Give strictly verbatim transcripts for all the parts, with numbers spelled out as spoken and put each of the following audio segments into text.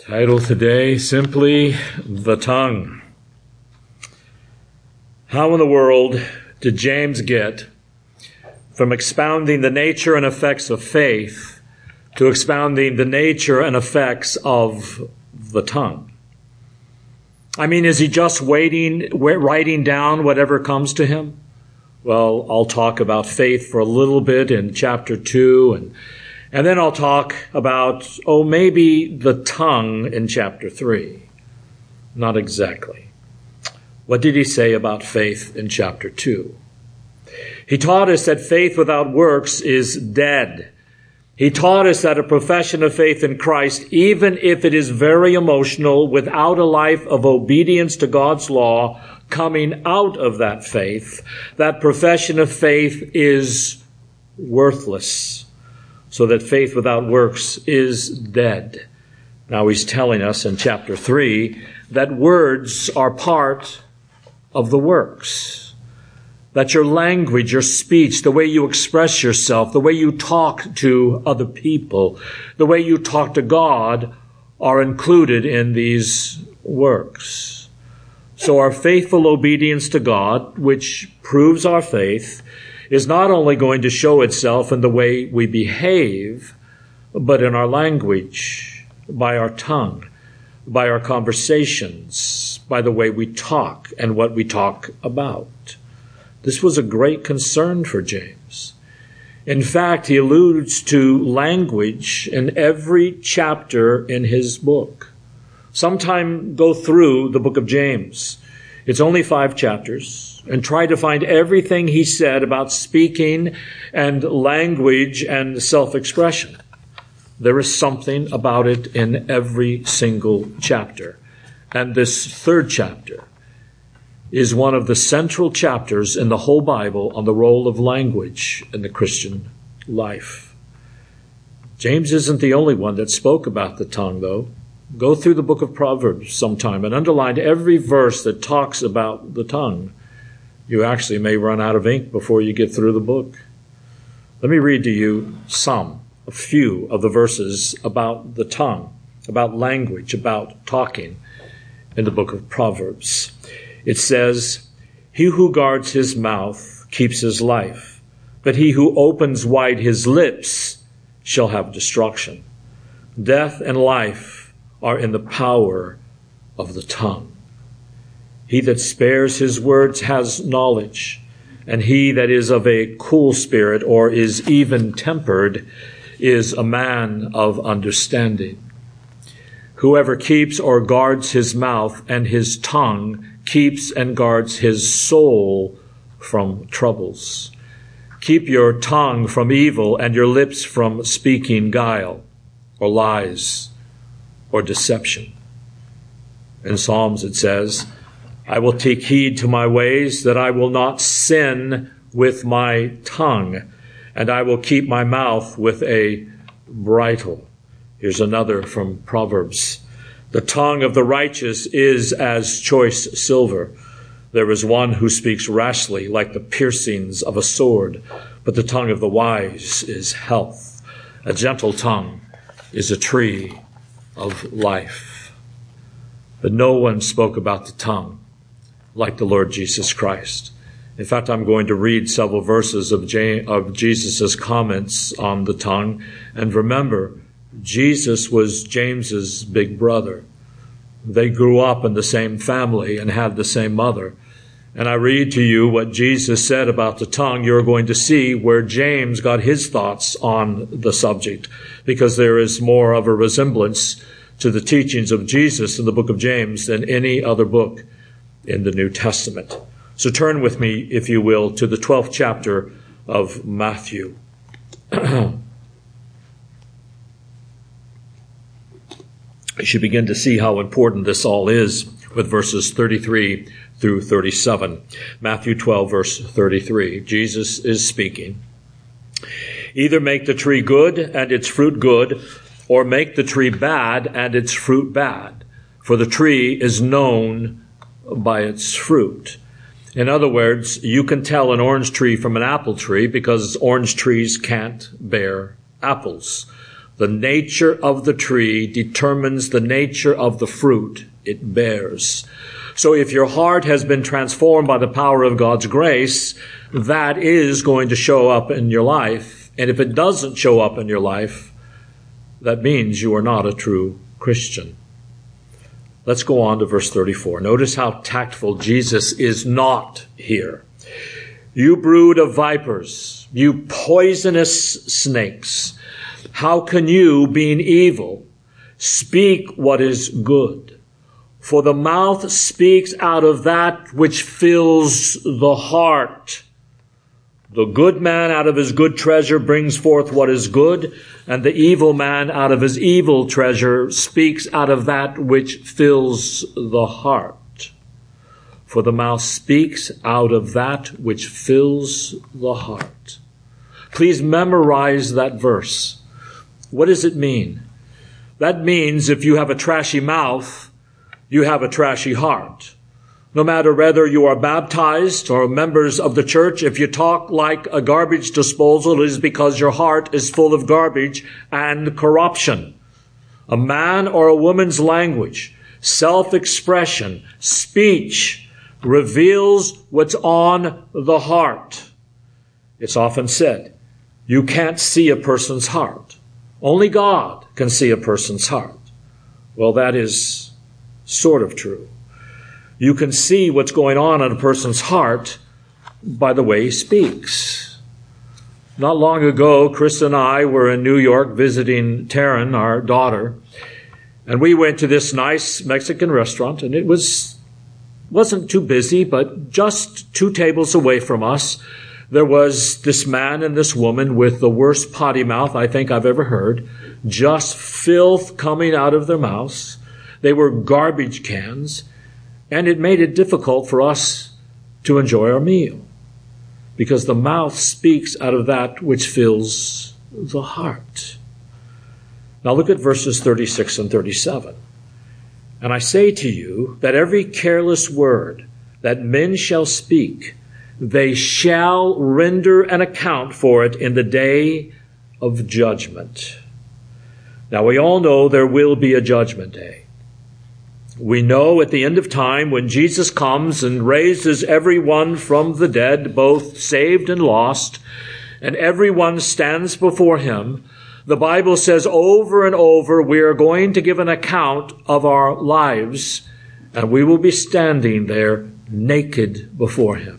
Title today, simply, The Tongue. How in the world did James get from expounding the nature and effects of faith to expounding the nature and effects of the tongue? I mean, is he just waiting, writing down whatever comes to him? Well, I'll talk about faith for a little bit in chapter two, and And then I'll talk about, oh, maybe the tongue in chapter three. Not exactly. What did he say about faith in chapter two? He taught us that faith without works is dead. He taught us that a profession of faith in Christ, even if it is very emotional, without a life of obedience to God's law coming out of that faith, that profession of faith is worthless. So that faith without works is dead. Now he's telling us in chapter three that words are part of the works. That your language, your speech, the way you express yourself, the way you talk to other people, the way you talk to God are included in these works. So our faithful obedience to God, which proves our faith, is not only going to show itself in the way we behave, but in our language, by our tongue, by our conversations, by the way we talk and what we talk about. This was a great concern for James. In fact, he alludes to language in every chapter in his book. Sometime go through the book of James. It's only five chapters. And try to find everything he said about speaking and language and self-expression. There is something about it in every single chapter. And this third chapter is one of the central chapters in the whole Bible on the role of language in the Christian life. James isn't the only one that spoke about the tongue, though. Go through the book of Proverbs sometime and underline every verse that talks about the tongue. You actually may run out of ink before you get through the book. Let me read to you some, a few of the verses about the tongue, about language, about talking in the book of Proverbs. It says, "He who guards his mouth keeps his life, but he who opens wide his lips shall have destruction. Death and life are in the power of the tongue. He that spares his words has knowledge, and he that is of a cool spirit or is even-tempered is a man of understanding. Whoever keeps or guards his mouth and his tongue keeps and guards his soul from troubles. Keep your tongue from evil and your lips from speaking guile or lies or deception." In Psalms it says, "I will take heed to my ways, that I will not sin with my tongue, and I will keep my mouth with a bridle." Here's another from Proverbs. "The tongue of the righteous is as choice silver. There is one who speaks rashly, like the piercings of a sword, but the tongue of the wise is health. A gentle tongue is a tree of life." But no one spoke about the tongue like the Lord Jesus Christ. In fact, I'm going to read several verses of, J- of Jesus' comments on the tongue. And remember, Jesus was James's big brother. They grew up in the same family and had the same mother. And I read to you what Jesus said about the tongue. You're going to see where James got his thoughts on the subject, because there is more of a resemblance to the teachings of Jesus in the book of James than any other book in the New Testament. So turn with me, if you will, to the twelfth chapter of Matthew. You should begin to see how important this all is with verses thirty-three through thirty-seven. Matthew twelve, verse thirty-three. Jesus is speaking. "Either make the tree good and its fruit good, or make the tree bad and its fruit bad. For the tree is known by its fruit." In other words, you can tell an orange tree from an apple tree because orange trees can't bear apples. The nature of the tree determines the nature of the fruit it bears. So if your heart has been transformed by the power of God's grace, that is going to show up in your life. And if it doesn't show up in your life, that means you are not a true Christian. Let's go on to verse thirty-four. Notice how tactful Jesus is not here. You brood of vipers, you poisonous snakes, how can you, being evil, speak what is good? For the mouth speaks out of that which fills the heart. The good man out of his good treasure brings forth what is good, and the evil man out of his evil treasure speaks out of that which fills the heart. For the mouth speaks out of that which fills the heart. Please memorize that verse. What does it mean? That means if you have a trashy mouth, you have a trashy heart. No matter whether you are baptized or members of the church, if you talk like a garbage disposal, it is because your heart is full of garbage and corruption. A man or a woman's language, self-expression, speech reveals what's on the heart. It's often said, you can't see a person's heart. Only God can see a person's heart. Well, that is sort of true. You can see what's going on in a person's heart by the way he speaks. Not long ago, Chris and I were in New York visiting Taryn, our daughter, and we went to this nice Mexican restaurant, and it was, wasn't too busy, but just two tables away from us, there was this man and this woman with the worst potty mouth I think I've ever heard, just filth coming out of their mouths. They were garbage cans, and it made it difficult for us to enjoy our meal because the mouth speaks out of that which fills the heart. Now look at verses thirty-six and thirty-seven. And I say to you that every careless word that men shall speak, they shall render an account for it in the day of judgment. Now we all know there will be a judgment day. We know at the end of time when Jesus comes and raises everyone from the dead, both saved and lost, and everyone stands before him, the Bible says over and over we are going to give an account of our lives, and we will be standing there naked before him.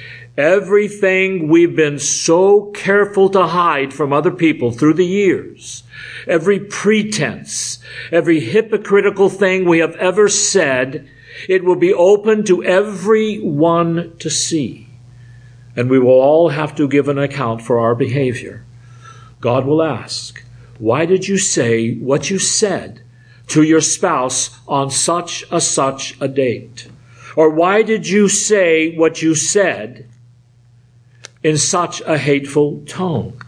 Everything we've been so careful to hide from other people through the years, every pretense, every hypocritical thing we have ever said, it will be open to everyone to see. And we will all have to give an account for our behavior. God will ask, why did you say what you said to your spouse on such a such a date? Or why did you say what you said in such a hateful tone?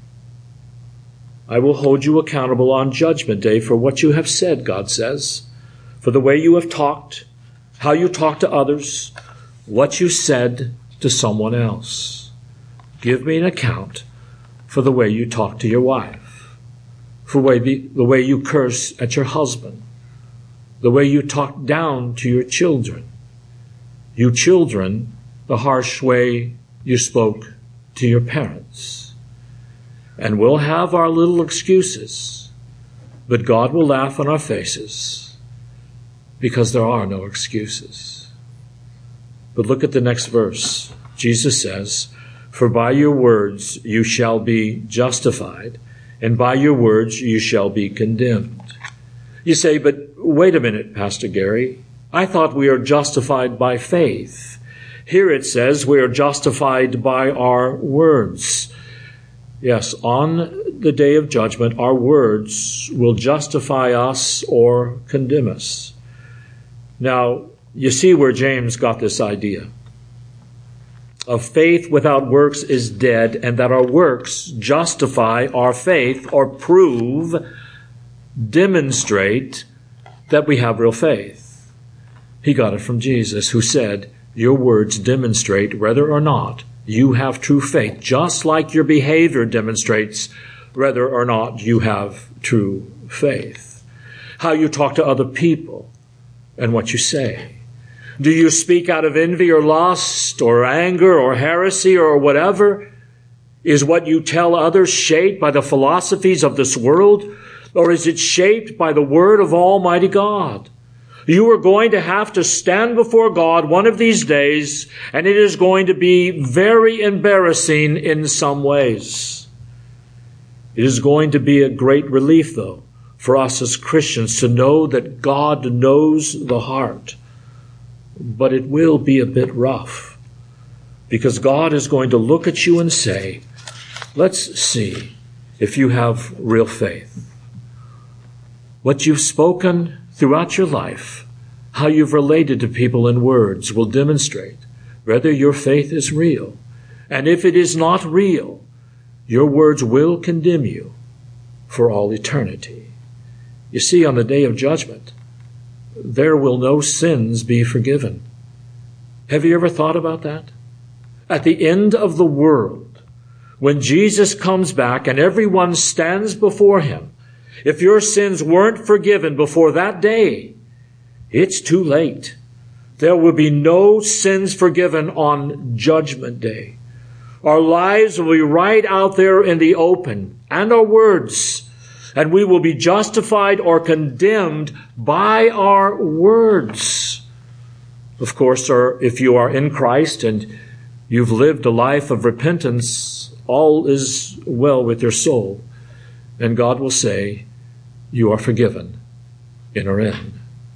I will hold you accountable on Judgment Day for what you have said, God says, for the way you have talked, how you talk to others, what you said to someone else. Give me an account for the way you talk to your wife, for the way, the, the way you curse at your husband, the way you talk down to your children. You children, the harsh way you spoke to your parents. And we'll have our little excuses, but God will laugh on our faces because there are no excuses. But look at the next verse. Jesus says, for by your words you shall be justified, and by your words you shall be condemned. You say, but wait a minute, Pastor Gary. I thought we are justified by faith. Here it says we are justified by our words. Yes, on the day of judgment, our words will justify us or condemn us. Now, you see where James got this idea. Of faith without works is dead, and that our works justify our faith or prove, demonstrate that we have real faith. He got it from Jesus, who said, your words demonstrate whether or not you have true faith, just like your behavior demonstrates whether or not you have true faith. How you talk to other people and what you say. Do you speak out of envy or lust or anger or heresy or whatever? Is what you tell others shaped by the philosophies of this world, or is it shaped by the word of Almighty God? You are going to have to stand before God one of these days, and it is going to be very embarrassing in some ways. It is going to be a great relief, though, for us as Christians to know that God knows the heart. But it will be a bit rough, because God is going to look at you and say, let's see if you have real faith. What you've spoken throughout your life, how you've related to people in words, will demonstrate whether your faith is real. And if it is not real, your words will condemn you for all eternity. You see, on the day of judgment, there will no sins be forgiven. Have you ever thought about that? At the end of the world, when Jesus comes back and everyone stands before him, if your sins weren't forgiven before that day, it's too late. There will be no sins forgiven on Judgment Day. Our lives will be right out there in the open, and our words, and we will be justified or condemned by our words. Of course, or if you are in Christ and you've lived a life of repentance, all is well with your soul. And God will say, you are forgiven. Enter in.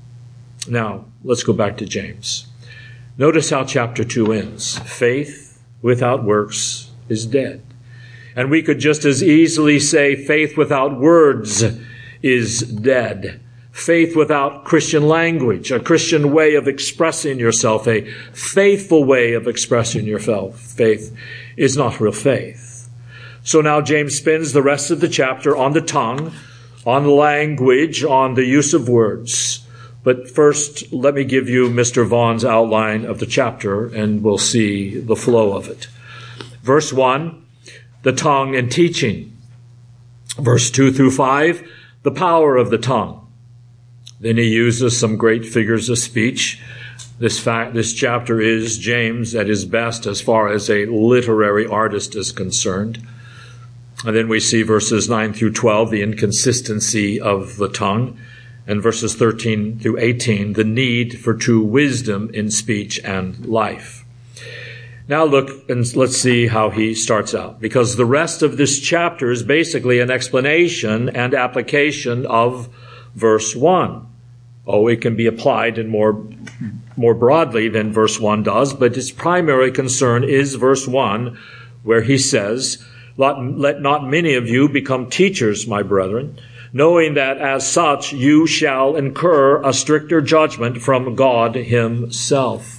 Now, let's go back to James. Notice how chapter two ends. Faith without works is dead. And we could just as easily say faith without words is dead. Faith without Christian language, a Christian way of expressing yourself, a faithful way of expressing yourself. Faith is not real faith. So now James spends the rest of the chapter on the tongue, on language, on the use of words. But first, let me give you Mister Vaughn's outline of the chapter, and we'll see the flow of it. Verse one, the tongue and teaching. Verse two through five, the power of the tongue. Then he uses some great figures of speech. This fact, this chapter is James at his best as far as a literary artist is concerned. And then we see verses nine through twelve, the inconsistency of the tongue. And verses thirteen through eighteen, the need for true wisdom in speech and life. Now look and let's see how he starts out, because the rest of this chapter is basically an explanation and application of verse one. Oh, it can be applied in more, more broadly than verse one does, but its primary concern is verse one, where he says, let, let not many of you become teachers, my brethren, knowing that as such you shall incur a stricter judgment from God himself.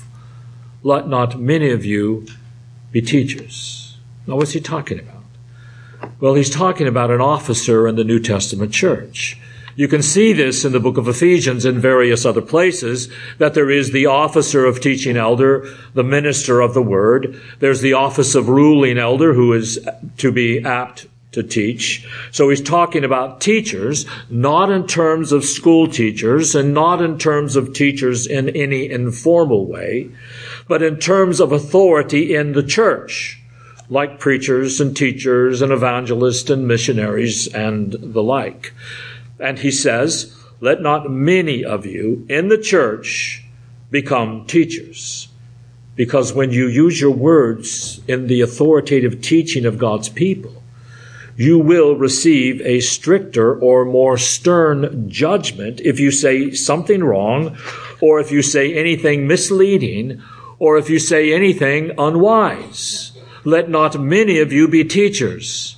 Let not many of you be teachers. Now, what's he talking about? Well, he's talking about an officer in the New Testament church. You can see this in the book of Ephesians and various other places, that there is the officer of teaching elder, the minister of the word. There's the office of ruling elder, who is to be apt to teach. So he's talking about teachers, not in terms of school teachers and not in terms of teachers in any informal way, but in terms of authority in the church, like preachers and teachers and evangelists and missionaries and the like. And he says, let not many of you in the church become teachers. Because when you use your words in the authoritative teaching of God's people, you will receive a stricter or more stern judgment if you say something wrong, or if you say anything misleading, or if you say anything unwise. Let not many of you be teachers,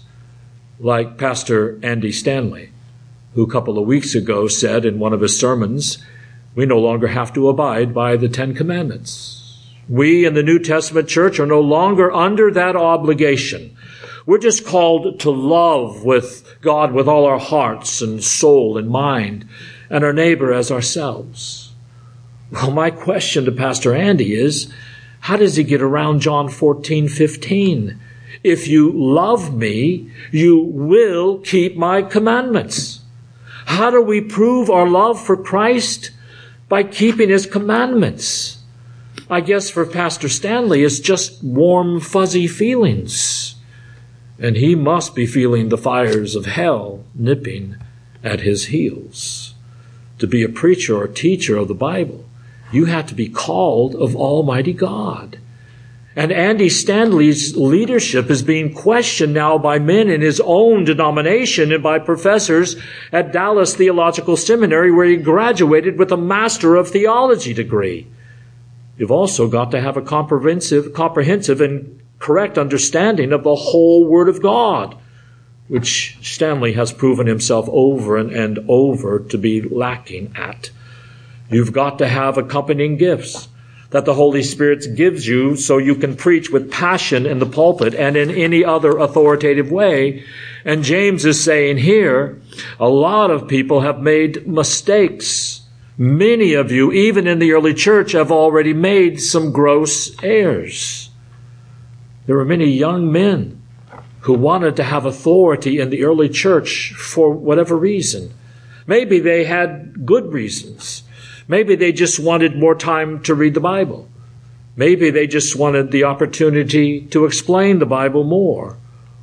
like Pastor Andy Stanley, who a couple of weeks ago said in one of his sermons, we no longer have to abide by the Ten Commandments. We in the New Testament church are no longer under that obligation. We're just called to love with God with all our hearts and soul and mind, and our neighbor as ourselves. Well, my question to Pastor Andy is, how does he get around John fourteen fifteen? If you love me, you will keep my commandments. How do we prove our love for Christ? By keeping his commandments. I guess for Pastor Stanley, it's just warm, fuzzy feelings. And he must be feeling the fires of hell nipping at his heels. To be a preacher or teacher of the Bible, you have to be called of Almighty God. And Andy Stanley's leadership is being questioned now by men in his own denomination and by professors at Dallas Theological Seminary, where he graduated with a Master of Theology degree. You've also got to have a comprehensive, comprehensive and correct understanding of the whole Word of God, which Stanley has proven himself over and, and over to be lacking at. You've got to have accompanying gifts that the Holy Spirit gives you so you can preach with passion in the pulpit and in any other authoritative way. And James is saying here, a lot of people have made mistakes. Many of you, even in the early church, have already made some gross errors. There were many young men who wanted to have authority in the early church for whatever reason. Maybe they had good reasons. Maybe they just wanted more time to read the Bible. Maybe they just wanted the opportunity to explain the Bible more.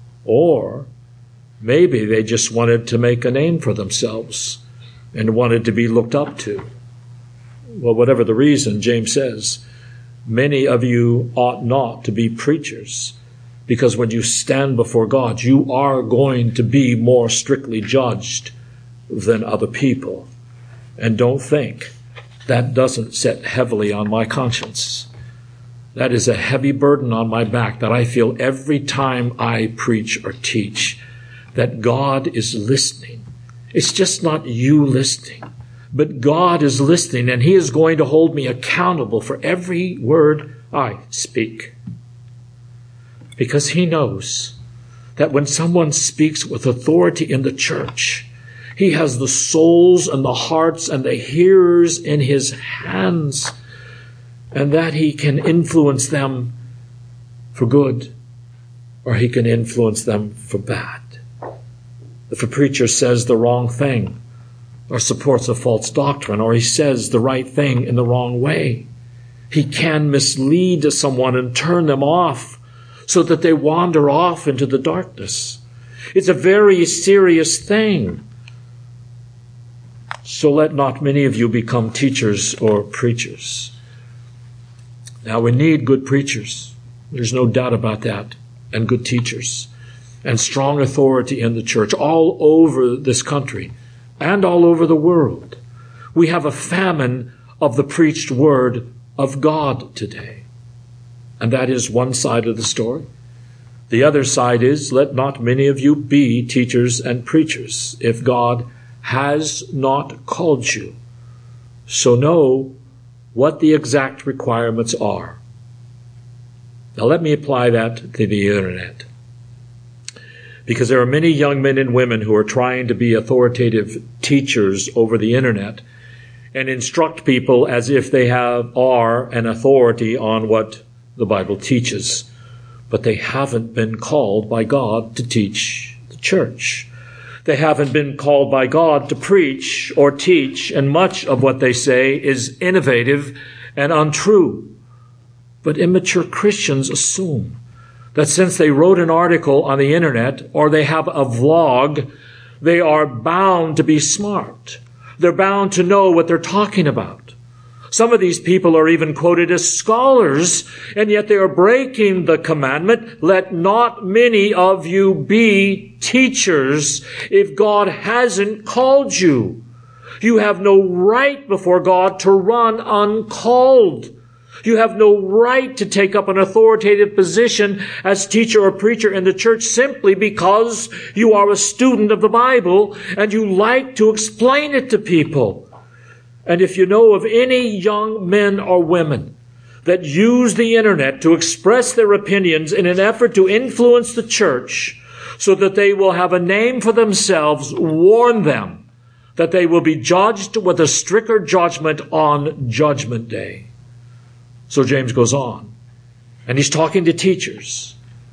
Or maybe they just wanted to make a name for themselves and wanted to be looked up to. Well, whatever the reason, James says, many of you ought not to be preachers, because when you stand before God, you are going to be more strictly judged than other people. And don't think that doesn't sit heavily on my conscience. That is a heavy burden on my back that I feel every time I preach or teach, that God is listening. It's just not you listening, but God is listening, and he is going to hold me accountable for every word I speak. Because he knows that when someone speaks with authority in the church, he has the souls and the hearts and the hearers in his hands, and that he can influence them for good, or he can influence them for bad. If a preacher says the wrong thing, or supports a false doctrine, or he says the right thing in the wrong way, he can mislead someone and turn them off so that they wander off into the darkness. It's a very serious thing. So let not many of you become teachers or preachers. Now, we need good preachers. There's no doubt about that. And good teachers. And strong authority in the church all over this country and all over the world. We have a famine of the preached word of God today. And that is one side of the story. The other side is, let not many of you be teachers and preachers, if God has not called you. So know what the exact requirements are. Now let me apply that to the internet. Because there are many young men and women who are trying to be authoritative teachers over the internet and instruct people as if they have are an authority on what the Bible teaches. But they haven't been called by God to teach the church. They haven't been called by God to preach or teach, and much of what they say is innovative and untrue. But immature Christians assume that since they wrote an article on the internet or they have a vlog, they are bound to be smart. They're bound to know what they're talking about. Some of these people are even quoted as scholars, and yet they are breaking the commandment, let not many of you be teachers if God hasn't called you. You have no right before God to run uncalled. You have no right to take up an authoritative position as teacher or preacher in the church simply because you are a student of the Bible and you like to explain it to people. And if you know of any young men or women that use the internet to express their opinions in an effort to influence the church so that they will have a name for themselves, warn them that they will be judged with a stricter judgment on Judgment Day. So James goes on, and he's talking to teachers.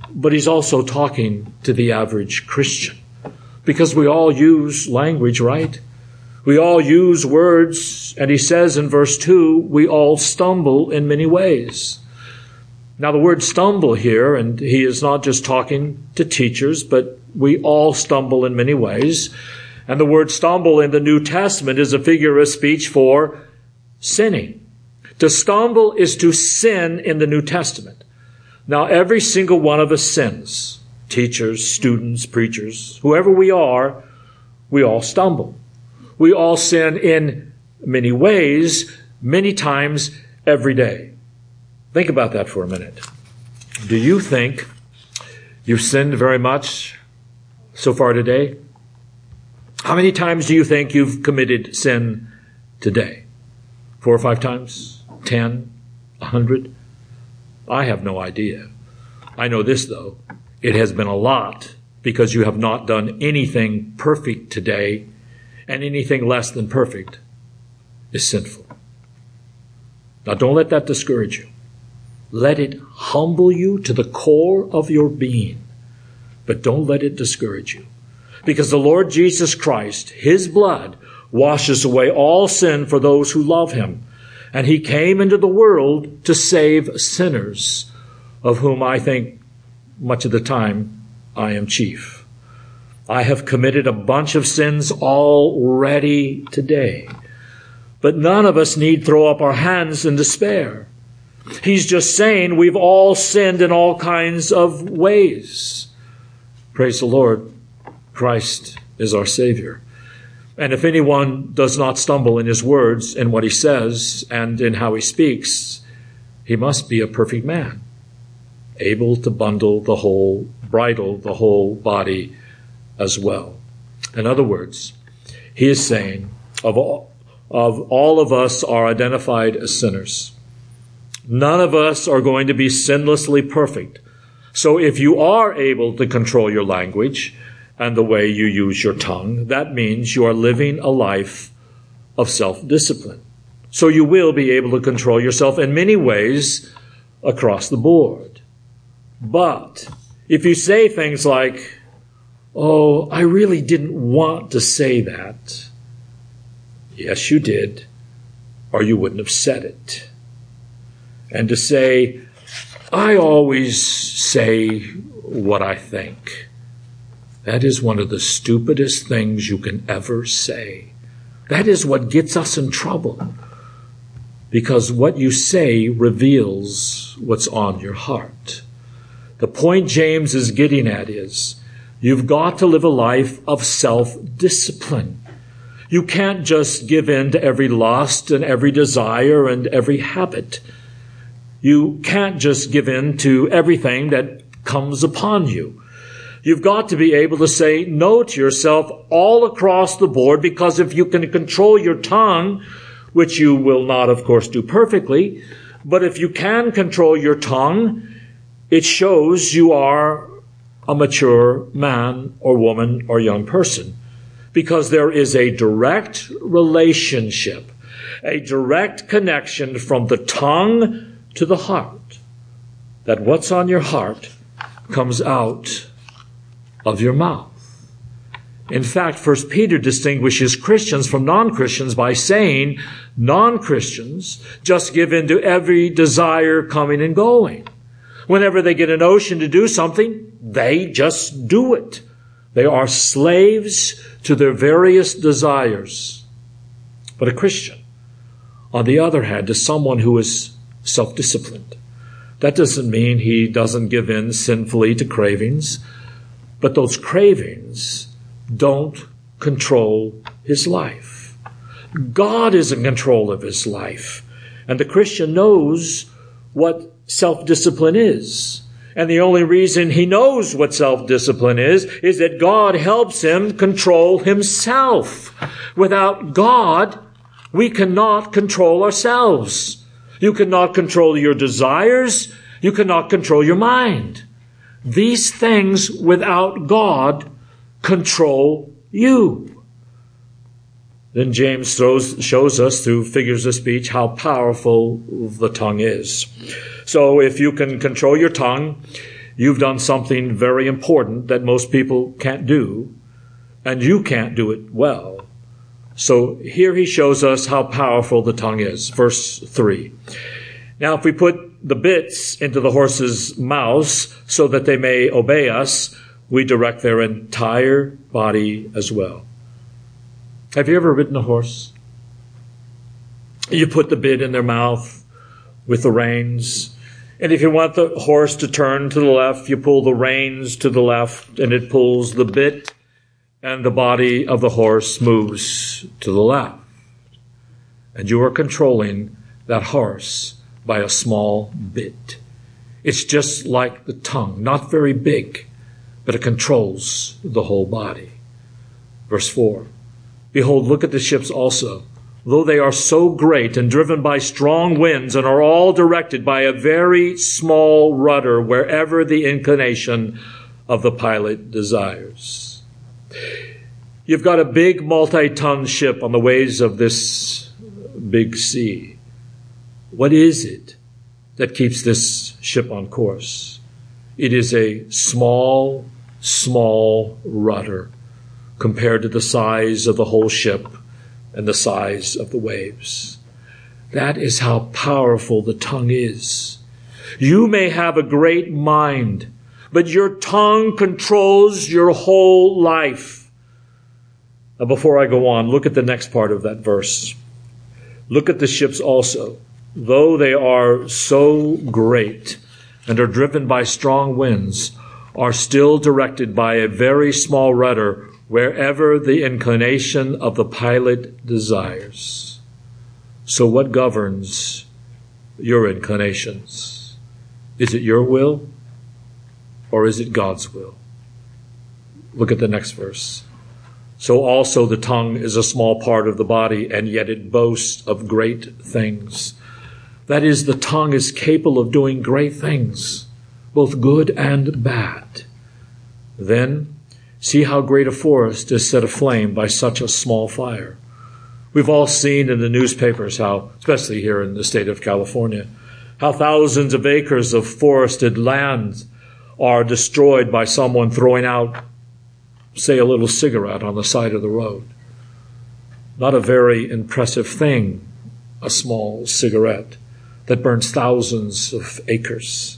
but he's also talking to the average Christian. Because we all use language, right? We all use words, and he says in verse two, we all stumble in many ways. Now the word stumble here, and he is not just talking to teachers, but we all stumble in many ways. And the word stumble in the New Testament is a figure of speech for sinning. To stumble is to sin in the New Testament. Now every single one of us sins. Teachers, students, preachers, whoever we are, we all stumble. We all sin in many ways, many times, every day. Think about that for a minute. Do you think you've sinned very much so far today? How many times do you think you've committed sin today? Four or five times? Ten? A hundred? I have no idea. I know this, though. It has been a lot, because you have not done anything perfect today, and anything less than perfect is sinful. Now, don't let that discourage you. Let it humble you to the core of your being, but don't let it discourage you. Because the Lord Jesus Christ, his blood, washes away all sin for those who love him. And he came into the world to save sinners, of whom I think much of the time I am chief. I have committed a bunch of sins already today. But none of us need throw up our hands in despair. He's just saying we've all sinned in all kinds of ways. Praise the Lord. Christ is our Savior. And if anyone does not stumble in his words, in what he says, and in how he speaks, he must be a perfect man, able to bundle the whole, bridle the whole body as well. In other words, he is saying, of all, of all of us are identified as sinners. None of us are going to be sinlessly perfect. So if you are able to control your language and the way you use your tongue, that means you are living a life of self-discipline. So you will be able to control yourself in many ways across the board. But if you say things like, oh, I really didn't want to say that. Yes, you did, or you wouldn't have said it. And to say, I always say what I think. That is one of the stupidest things you can ever say. That is what gets us in trouble. Because what you say reveals what's on your heart. The point James is getting at is, you've got to live a life of self-discipline. You can't just give in to every lust and every desire and every habit. You can't just give in to everything that comes upon you. You've got to be able to say no to yourself all across the board, because if you can control your tongue, which you will not, of course, do perfectly, but if you can control your tongue, it shows you are a mature man or woman or young person, because there is a direct relationship, a direct connection from the tongue to the heart, that what's on your heart comes out of your mouth. In fact, First Peter distinguishes Christians from non-Christians by saying non-Christians just give in to every desire coming and going. Whenever they get a notion to do something, they just do it. They are slaves to their various desires. But a Christian, on the other hand, is someone who is self-disciplined. That doesn't mean he doesn't give in sinfully to cravings, but those cravings don't control his life. God is in control of his life. And the Christian knows what self-discipline is. And the only reason he knows what self-discipline is, is that God helps him control himself. Without God, we cannot control ourselves. You cannot control your desires. You cannot control your mind. These things, without God, control you. Then James throws, shows us through figures of speech how powerful the tongue is. So if you can control your tongue, You've done something very important that most people can't do, and you can't do it well. So here he shows us how powerful the tongue is. Verse three. Now, if we put the bits into the horses' mouths so that they may obey us, we direct their entire body as well. Have you ever ridden a horse? You put the bit in their mouth with the reins. And if you want the horse to turn to the left, you pull the reins to the left, and it pulls the bit, and the body of the horse moves to the left. And you are controlling that horse by a small bit. It's just like the tongue, not very big, but it controls the whole body. Verse four. Behold, look at the ships also. Though they are so great and driven by strong winds and are all directed by a very small rudder wherever the inclination of the pilot desires. You've got a big multi-ton ship on the waves of this big sea. What is it that keeps this ship on course? It is a small, small rudder compared to the size of the whole ship and the size of the waves. That is how powerful the tongue is. You may have a great mind, but your tongue controls your whole life. Now, before I go on, look at the next part of that verse. Look at the ships also. Though they are so great and are driven by strong winds, are still directed by a very small rudder wherever the inclination of the pilot desires. So what governs your inclinations? Is it your will or is it God's will? Look at the next verse. So also the tongue is a small part of the body, and yet it boasts of great things. That is, the tongue is capable of doing great things, both good and bad. Then, see how great a forest is set aflame by such a small fire. We've all seen in the newspapers how, especially here in the state of California, how thousands of acres of forested land are destroyed by someone throwing out, say, a little cigarette on the side of the road. Not a very impressive thing, a small cigarette that burns thousands of acres.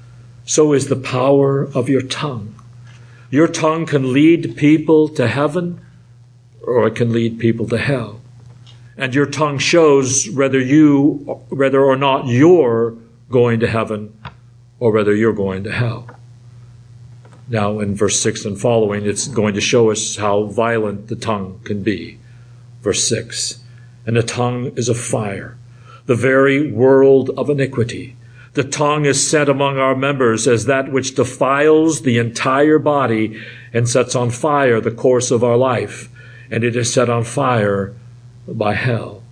So is the power of your tongue. Your tongue can lead people to heaven, or it can lead people to hell. And your tongue shows whether you, whether or not you're going to heaven, or whether you're going to hell. Now, in verse six and following, it's going to show us how violent the tongue can be. Verse six, and the tongue is a fire, the very world of iniquity. The tongue is set among our members as that which defiles the entire body and sets on fire the course of our life, and it is set on fire by hell.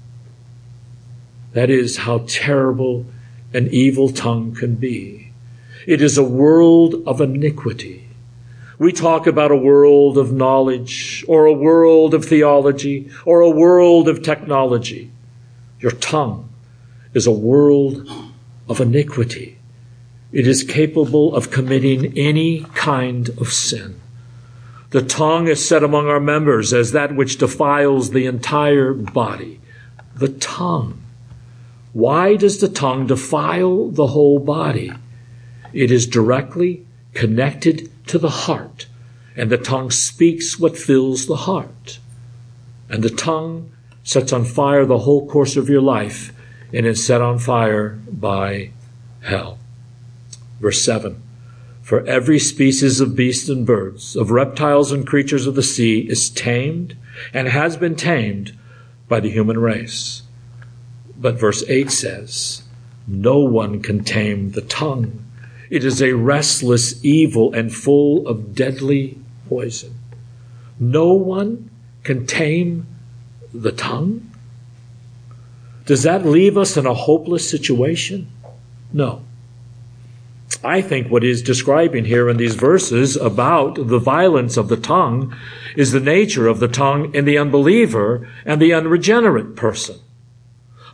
That is how terrible an evil tongue can be. It is a world of iniquity. We talk about a world of knowledge, or a world of theology, or a world of technology. Your tongue is a world of iniquity. It is capable of committing any kind of sin. The tongue is set among our members as that which defiles the entire body. The tongue. Why does the tongue defile the whole body? It is directly connected to the heart, and the tongue speaks what fills the heart. And the tongue sets on fire the whole course of your life, and is set on fire by hell. Verse seven, for every species of beasts and birds, of reptiles and creatures of the sea is tamed and has been tamed by the human race. But verse eight says, no one can tame the tongue. It is a restless evil and full of deadly poison. No one can tame the tongue? Does that leave us in a hopeless situation? No. I think what he's describing here in these verses about the violence of the tongue is the nature of the tongue in the unbeliever and the unregenerate person.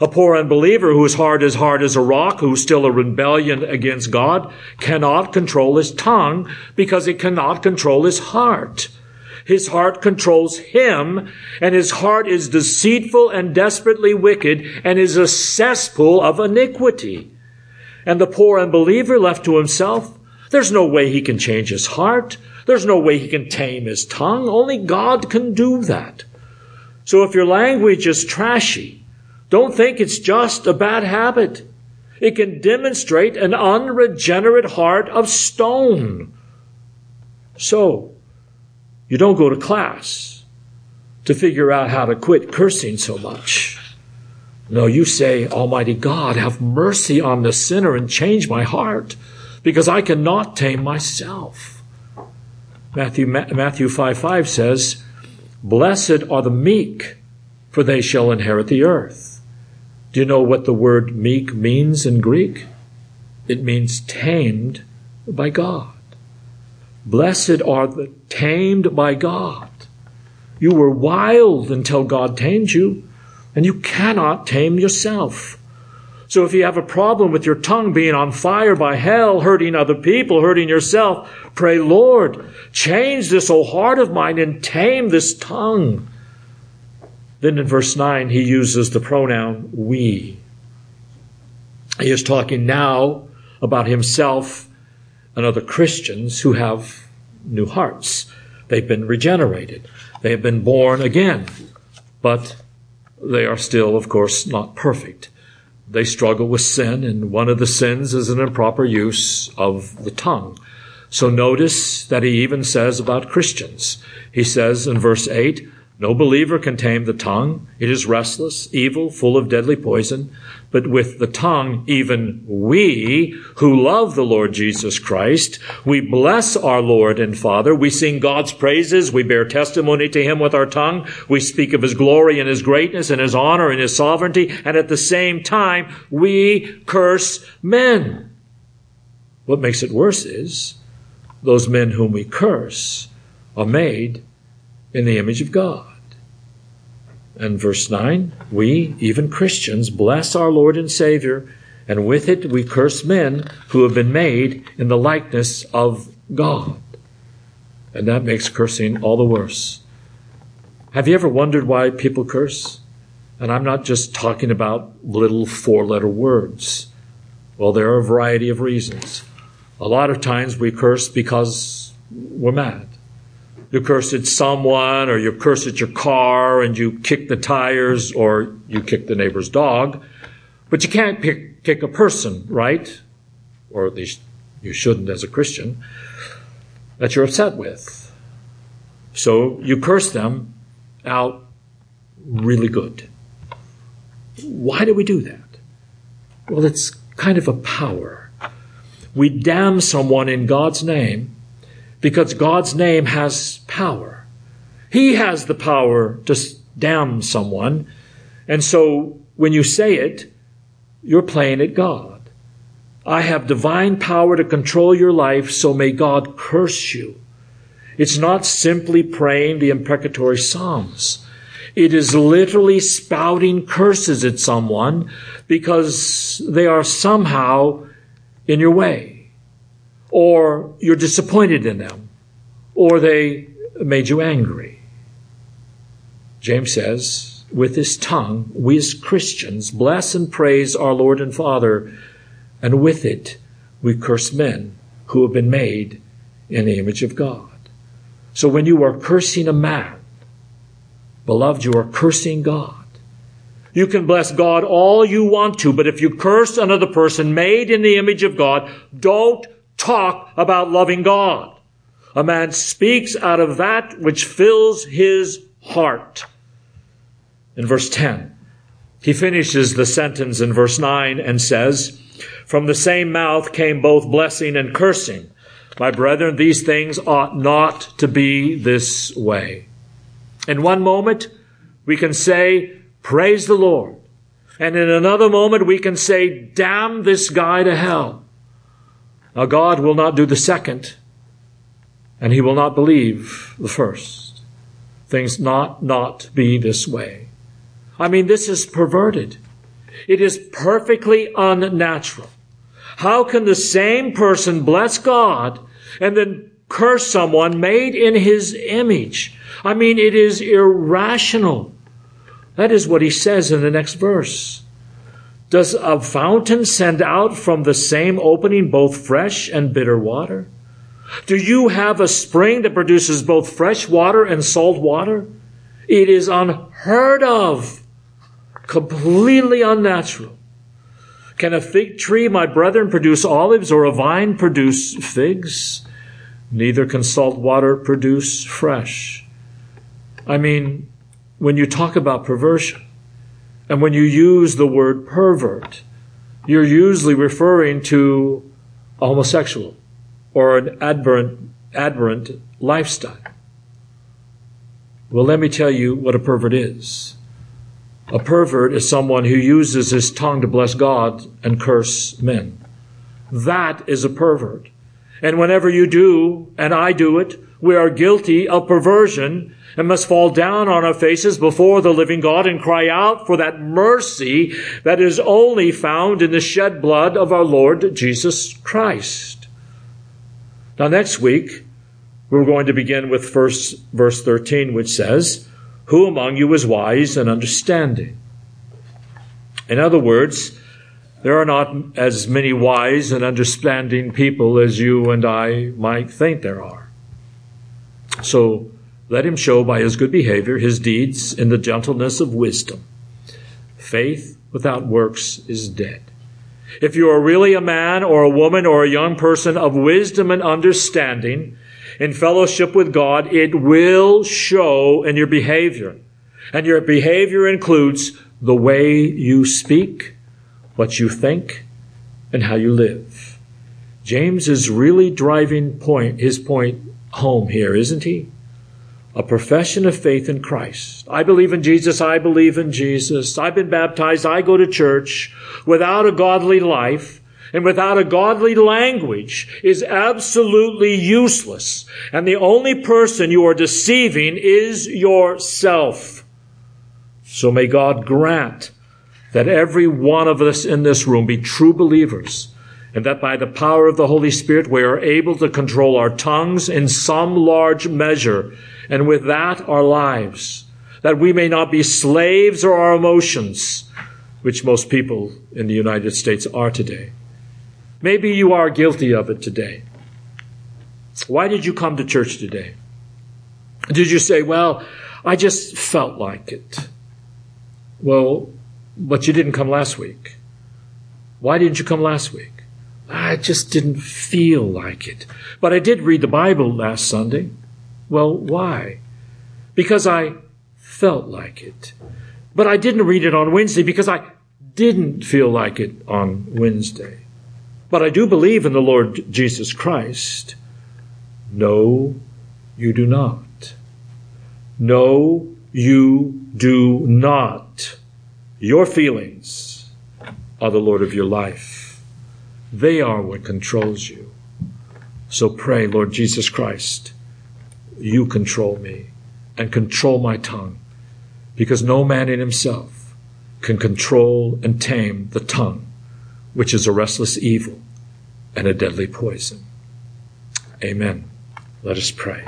A poor unbeliever whose heart is hard as a rock, who's still a rebellion against God, cannot control his tongue because he cannot control his heart. His heart controls him, and his heart is deceitful and desperately wicked and is a cesspool of iniquity. And the poor unbeliever left to himself, there's no way he can change his heart. There's no way he can tame his tongue. Only God can do that. So if your language is trashy, don't think it's just a bad habit. It can demonstrate an unregenerate heart of stone. So, you don't go to class to figure out how to quit cursing so much. No, you say, Almighty God, have mercy on the sinner and change my heart, because I cannot tame myself. Matthew, Matthew five five says, Blessed are the meek, for they shall inherit the earth. Do you know what the word meek means in Greek? It means tamed by God. Blessed are the tamed by God. You were wild until God tamed you, and you cannot tame yourself. So if you have a problem with your tongue being on fire by hell, hurting other people, hurting yourself, pray, Lord, change this old heart of mine and tame this tongue. Then in verse nine, he uses the pronoun we. He is talking now about himself and other Christians who have new hearts. They've been regenerated. They have been born again. But they are still, of course, not perfect. They struggle with sin, and one of the sins is an improper use of the tongue. So notice that he even says about Christians. He says in verse eight, no believer can tame the tongue. It is restless, evil, full of deadly poison. But with the tongue, even we who love the Lord Jesus Christ, we bless our Lord and Father. We sing God's praises. We bear testimony to him with our tongue. We speak of his glory and his greatness and his honor and his sovereignty. And at the same time, we curse men. What makes it worse is those men whom we curse are made in the image of God. And verse nine, we, even Christians, bless our Lord and Savior, and with it we curse men who have been made in the likeness of God. And that makes cursing all the worse. Have you ever wondered why people curse? And I'm not just talking about little four-letter words. Well, there are a variety of reasons. A lot of times we curse because we're mad. You curse at someone, or you curse at your car, and you kick the tires, or you kick the neighbor's dog. But you can't pick, kick a person, right? Or at least you shouldn't as a Christian, that you're upset with. So you curse them out really good. Why do we do that? Well, it's kind of a power. We damn someone in God's name, because God's name has power. He has the power to damn someone. And so when you say it, you're playing at God. I have divine power to control your life, so may God curse you. It's not simply praying the imprecatory psalms. It is literally spouting curses at someone because they are somehow in your way, or you're disappointed in them, or they made you angry. James says, with his tongue, we as Christians bless and praise our Lord and Father, and with it we curse men who have been made in the image of God. So when you are cursing a man, beloved, you are cursing God. You can bless God all you want to, but if you curse another person made in the image of God, don't talk about loving God. A man speaks out of that which fills his heart. In verse ten, he finishes the sentence in verse nine and says, from the same mouth came both blessing and cursing. My brethren, these things ought not to be this way. In one moment, we can say, praise the Lord. And in another moment, we can say, damn this guy to hell. Now, God will not do the second, and he will not believe the first. Things not, not be this way. I mean, this is perverted. It is perfectly unnatural. How can the same person bless God and then curse someone made in his image? I mean, it is irrational. That is what he says in the next verse. Does a fountain send out from the same opening both fresh and bitter water? Do you have a spring that produces both fresh water and salt water? It is unheard of. Completely unnatural. Can a fig tree, my brethren, produce olives, or a vine produce figs? Neither can salt water produce fresh. I mean, when you talk about perversion, and when you use the word pervert, you're usually referring to a homosexual or an aberrant, aberrant lifestyle. Well, let me tell you what a pervert is. A pervert is someone who uses his tongue to bless God and curse men. That is a pervert. And whenever you do, and I do it, we are guilty of perversion and must fall down on our faces before the living God and cry out for that mercy that is only found in the shed blood of our Lord Jesus Christ. Now, next week, we're going to begin with first verse thirteen, which says, "Who among you is wise and understanding?" In other words, there are not as many wise and understanding people as you and I might think there are. So let him show by his good behavior his deeds in the gentleness of wisdom. Faith without works is dead. If you are really a man or a woman or a young person of wisdom and understanding, in fellowship with God, it will show in your behavior. And your behavior includes the way you speak, what you think, and how you live. James is really driving point, his point home here, isn't he? A profession of faith in Christ. I believe in Jesus. I believe in Jesus. I've been baptized. I go to church. Without a godly life and without a godly language is absolutely useless. And the only person you are deceiving is yourself. So may God grant that every one of us in this room be true believers, and that by the power of the Holy Spirit we are able to control our tongues in some large measure, and with that our lives, that we may not be slaves of our emotions, which most people in the United States are today. Maybe you are guilty of it today. Why did you come to church today? Did you say, well, I just felt like it? Well, but you didn't come last week. Why didn't you come last week? I just didn't feel like it. But I did read the Bible last Sunday. Well, why? Because I felt like it. But I didn't read it on Wednesday because I didn't feel like it on Wednesday. But I do believe in the Lord Jesus Christ. No, you do not. No, you do not. Your feelings are the Lord of your life. They are what controls you. So pray, Lord Jesus Christ, you control me and control my tongue, because no man in himself can control and tame the tongue, which is a restless evil and a deadly poison. Amen. Let us pray.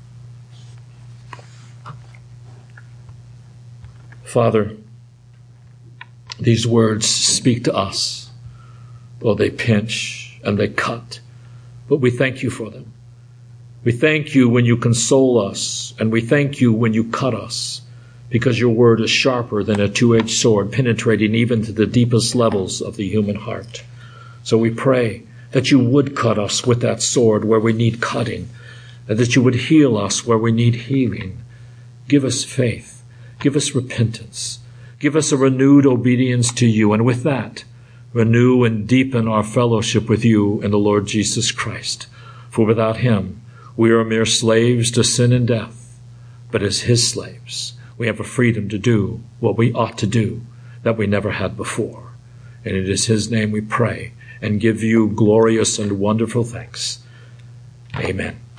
Father, these words speak to us. Well, they pinch and they cut, but we thank you for them. We thank you when you console us, and we thank you when you cut us, because your word is sharper than a two-edged sword, penetrating even to the deepest levels of the human heart. So we pray that you would cut us with that sword where we need cutting, and that you would heal us where we need healing. Give us faith. Give us repentance. Give us a renewed obedience to you, and with that, renew and deepen our fellowship with you and the Lord Jesus Christ. For without him, we are mere slaves to sin and death. But as his slaves, we have a freedom to do what we ought to do that we never had before. And it is his name we pray and give you glorious and wonderful thanks. Amen.